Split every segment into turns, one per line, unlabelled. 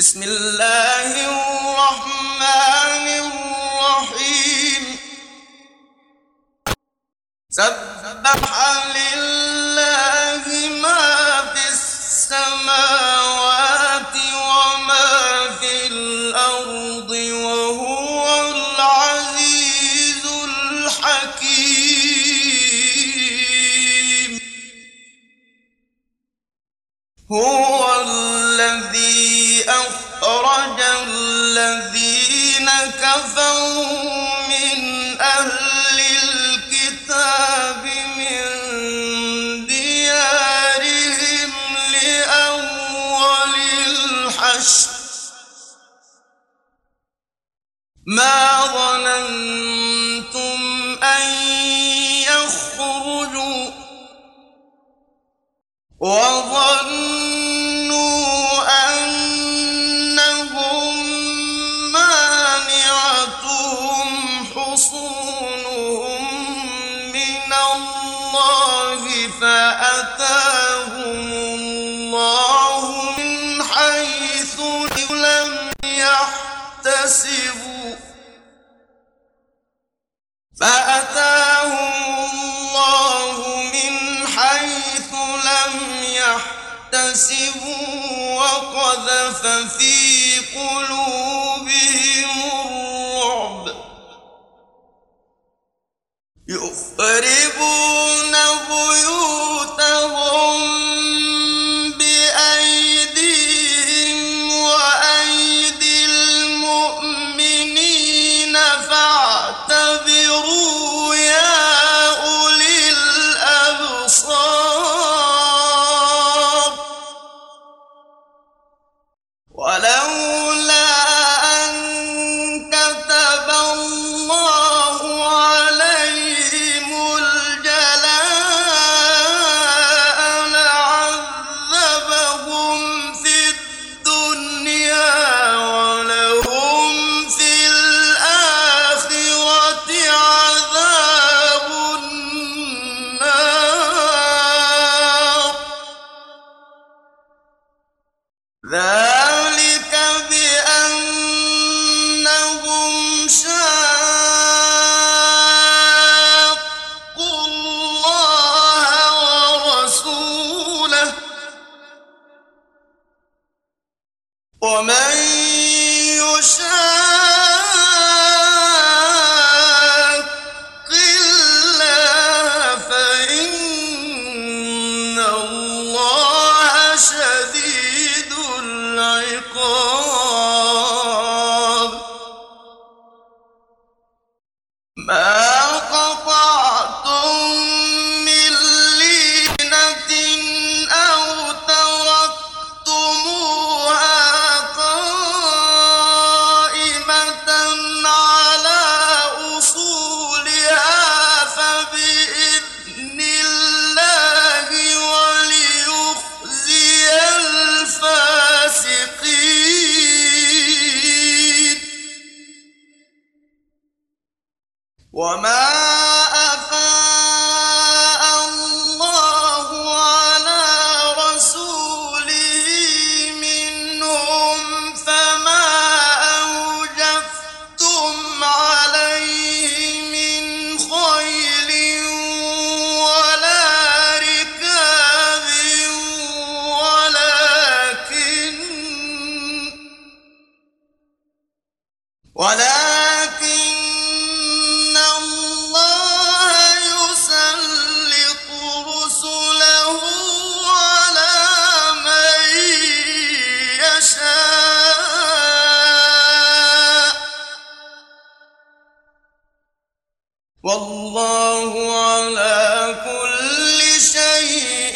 بسم الله الرحمن الرحيم سبح لله ما في السماوات وما في الأرض وهو العزيز الحكيم هو الذي أخرج الذين كفروا من أهل الكتاب من ديارهم لأول الحشر ما ظننتم أن يخرجوا وظنوا أنهم مانعتهم حصونهم من الله فأتاهم الله من حيث لم يحتسبوا وقذف في قلوبهم الرعب يخربون بيوتهم بأيديهم وأيدي المؤمنين فاعتبروا يا أولي الأبصار ولولا أن كتب الله عليهم الجلاء لعذبهم في الدنيا ولهم في الآخرة عذاب النار ذلك بأنهم شاقوا الله ورسوله ومن يشاق الله فإن الله شديد العقاب ما قطعتم من لينة أو تركتموها قائمة على أصولها فبإذن الله وليخزي الفاسقين وما أفاء الله على رسوله منهم فما أوجفتم عليه من خيل ولا ركاب ولكن الله يسلط رسله على من يشاء والله على كل شيء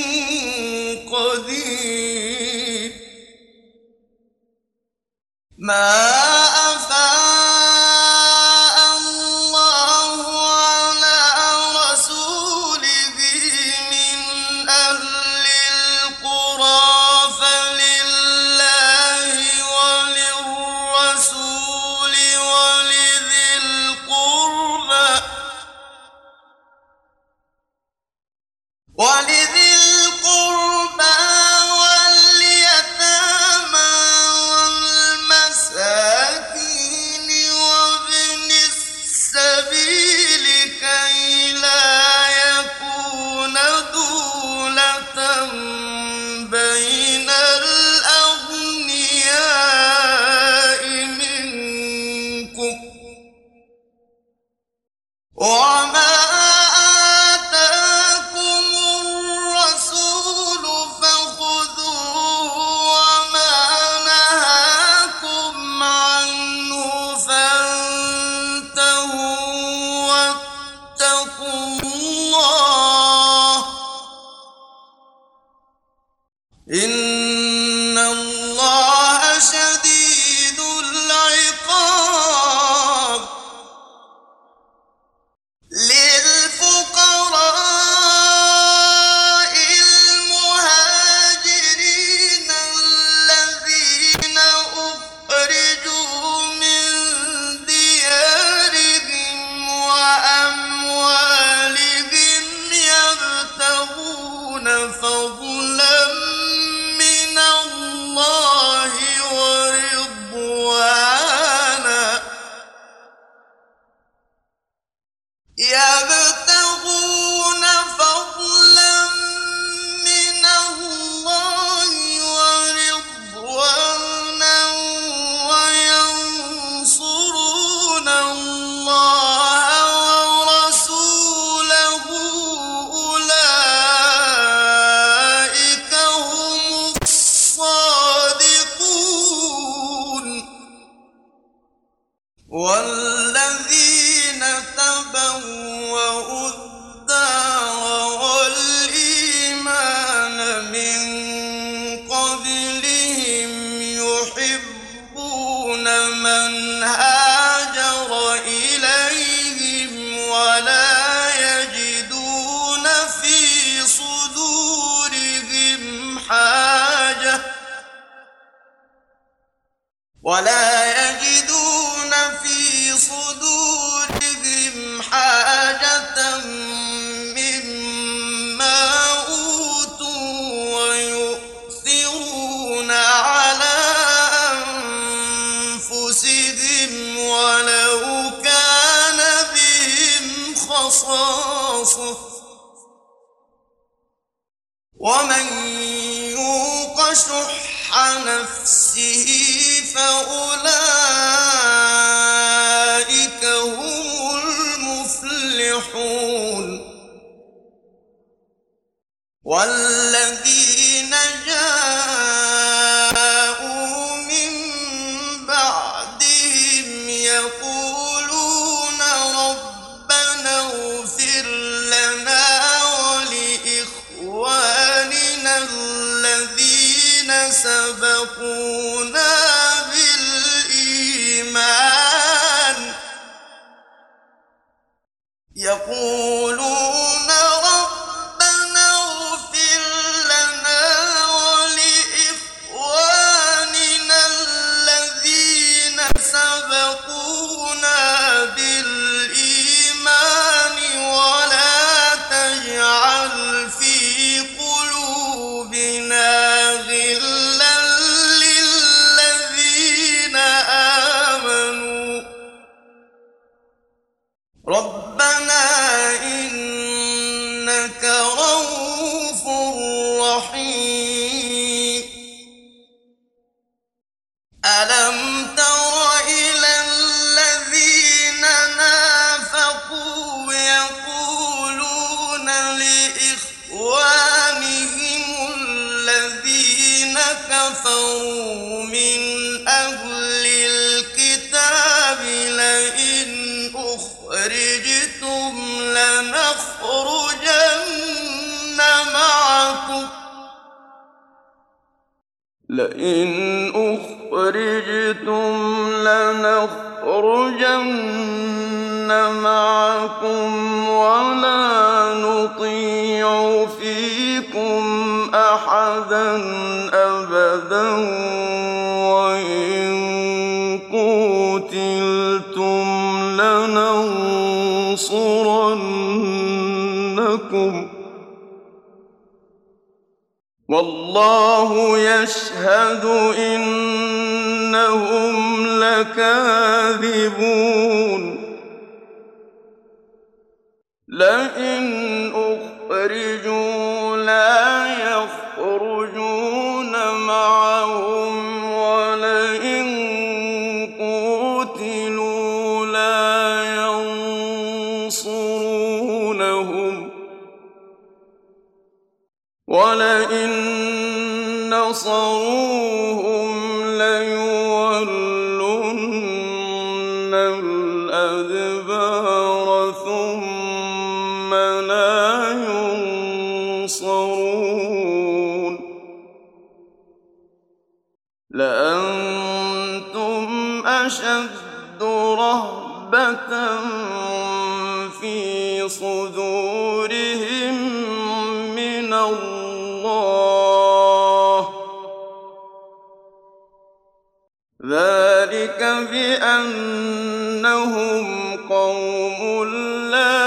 قدير ما أفاء الله على رسوله من أهل القرى فلله وللرسول ولذي القربى واليتامى والذين تبوأوا الدار والإيمان من قبلهم يحبون من هاجر إليهم ولا يجدون في صدورهم حاجة مما أوتوا ويؤثرون على أنفسهم ولو كان بهم خصاصة ومن يوق شح نفسه فأولئك هم المفلحون والذين جاءوا من بعدهم يقولون ربنا اغفر لنا ولإخواننا الذين سبقونا بالإيمان يقولون ربنا اغفر لنا ولإخواننا الذين سبقونا بالإيمان ولا تجعل في قلوبنا غلا للذين آمنوا ربنا إنك رؤوف رحيم ألم تر إلى الذين نافقوا يقولون لإخوانهم الذين كفروا من أهل الكتاب لئن أخرجتم لنخرجن معكم ولا نطيع فيكم أحدا أبدا وإن قتلتم لننصرنكم والله يشهد إنهم لكاذبون لئن أخرجوا لا يخرجون معهم ولئن قتلوا لا ينصرونهم ولئن نصروهم ليولن الأدبار ثم لا ينصرون لأنتم أشد رهبة في صدورهم من الله ذلك بأنهم قوم لا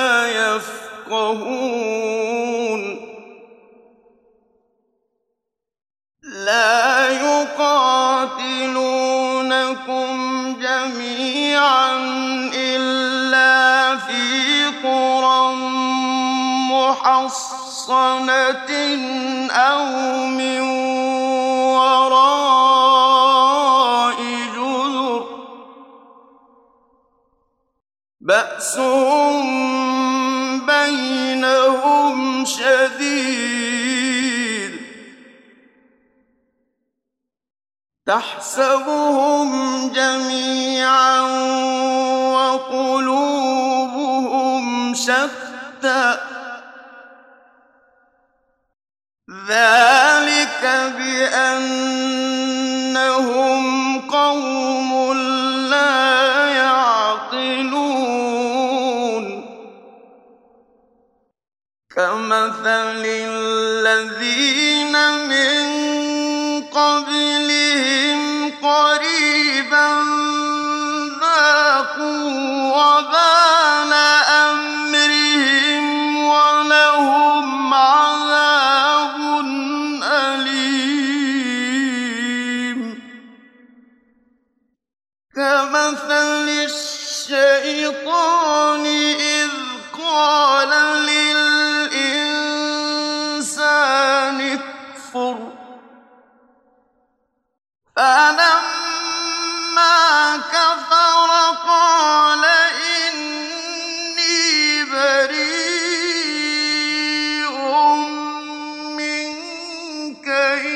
يفقهون لا يقاتلونكم جميعا إلا في قرى محصنة أو من وراء جدر بأسهم بينهم شديد تحسبهم جميعا وقلوبهم شتى ذلك بأنهم قوم لا يعقلون كمثل الذين من قبلهم قريبا ذاقوا وبال أمرهم ولهم عذاب أليم كمثل الشيطان إذ قال للإنسان اكفر فلما كفر قال إني بريء منك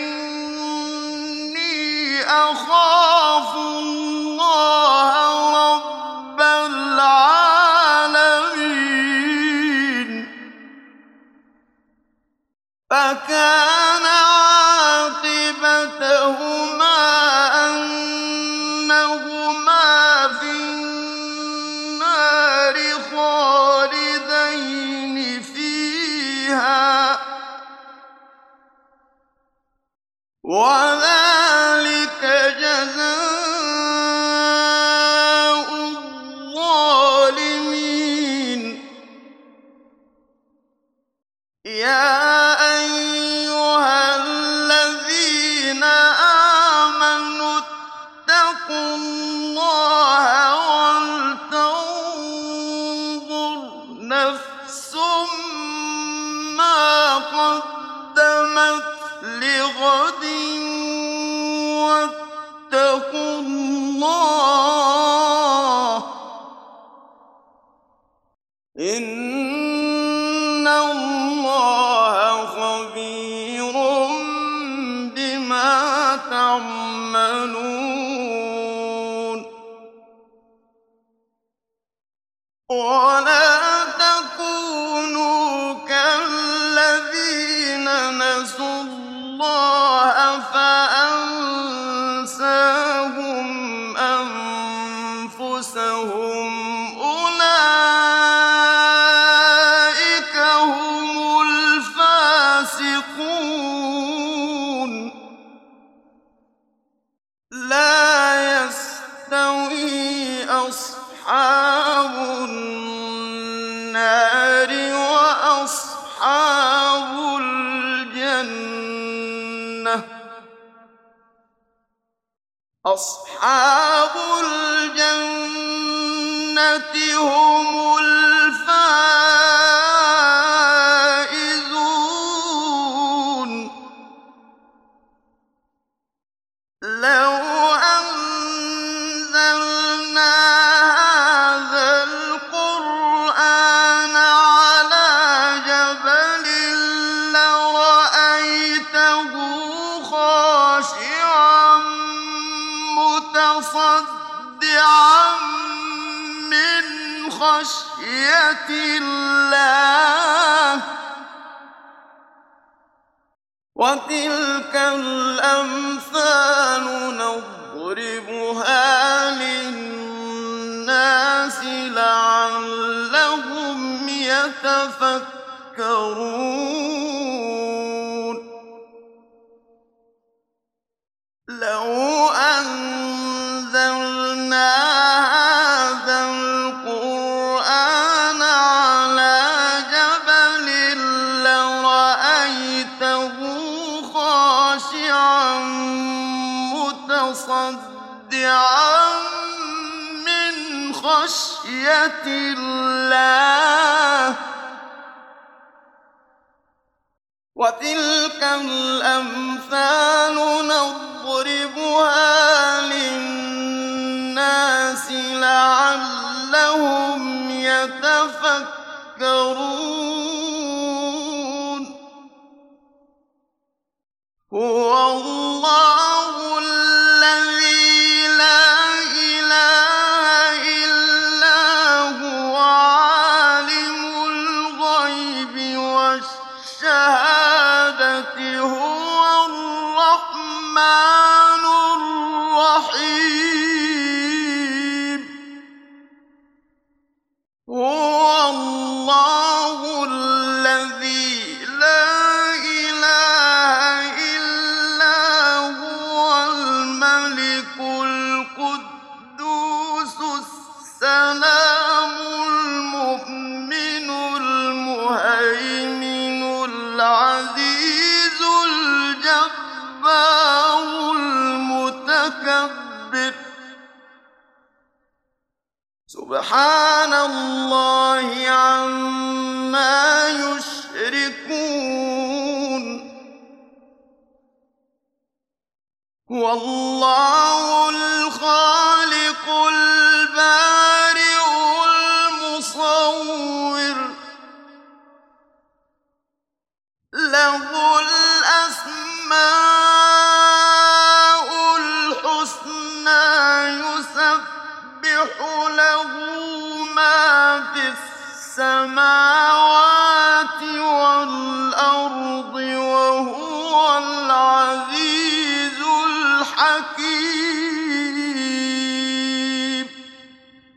إني أخاف الله رب العالمين فكان عاقبتهما أنهما في النار خالدين فيها وذلك جزاء الظالمين يا أيها الذين آمنوا اتقوا الله ولتنظر نفس ما قدمت لغد واتقوا الله إن الله خبير بما تعملون ولا تكونوا كالذين نسوا الله فأنساهم أنفسهم أولئك هم الفاسقون لا يستوي أصحاب النار وأصحاب الجنة أصحاب الجنة هم الفائزون لو أنزلنا هذا القرآن على جبل لرأيته خاشعا متصدعا من خشية الله وتلك الأمثال نضربها للناس لعلهم يتفكرون لو أنزلنا هذا القرآن على جبل لرأيته خاشعا متصدعا من خشية الله وتلك الأمثال نضربها للناس لعلهم يتفكرون هو الله الملك القدوس السلام المؤمن المهيمن العزيز الجبار المتكبر سبحان الله عما يشركون هو الله الخالق البارئ المصور له الأسماء الحسنى يسبح له ما في السماوات والأرض وهو العزيز الحكيم